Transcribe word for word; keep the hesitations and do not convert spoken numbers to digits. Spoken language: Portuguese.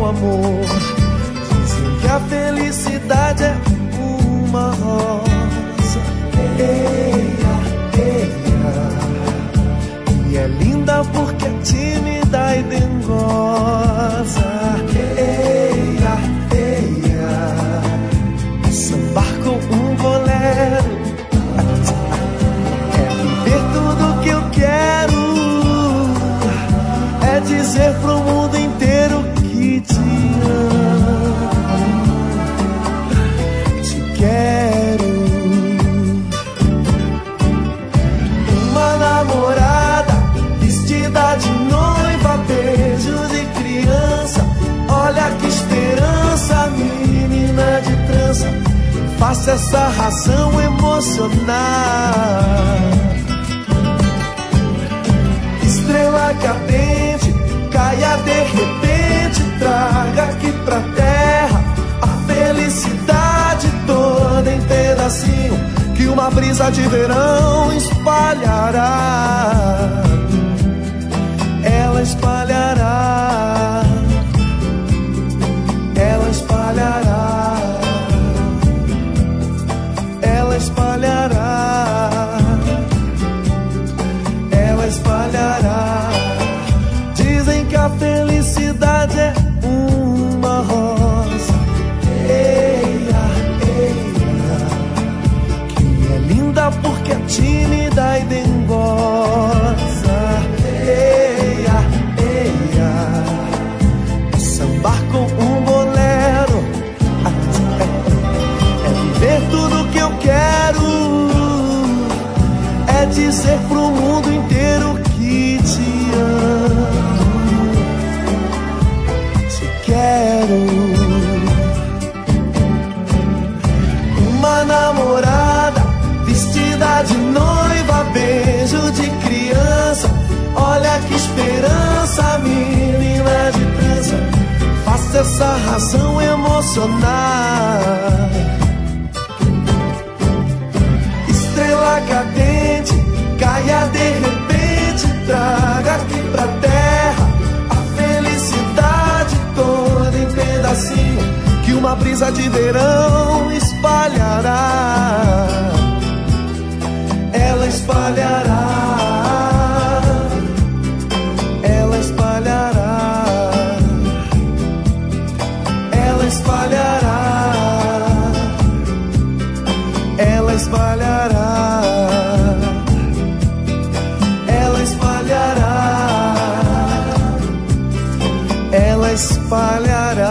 amor. Dizem que a felicidade é uma rosa, eia, eia, e é linda porque é tímida e dengosa. Eia, eia, sambar com um bolero é viver tudo que eu quero, é dizer pro mundo inteiro que te amo, te quero. Uma namorada vestida de noiva, beijo de criança, olha que esperança, menina de trança, faça essa razão emocionar. Estrela cadente, caia de repente, traga aqui pra terra a felicidade toda em pedacinho, que uma brisa de verão espalhará. Ela espalhará, ela espalhará, ela espalhará, ela espalhará. Dizem que a felicidade é uma rosa, eia, eia, que é linda porque é tímida e dengosa. Eia, eia, sambar com um bolero é viver tudo que eu quero, é dizer pro mundo inteiro que te amo, te quero. Uma namorada vestida de noiva, beijo de criança, olha que esperança, menina de trança, faça essa razão emocionar. Estrela cadente, caia de repente, traga aqui pra terra a felicidade toda em pedacinho, que uma brisa de verão espalhará. Ela espalhará, ela espalhará, ela espalhará, ela espalhará, ela espalhará, ela espalhará.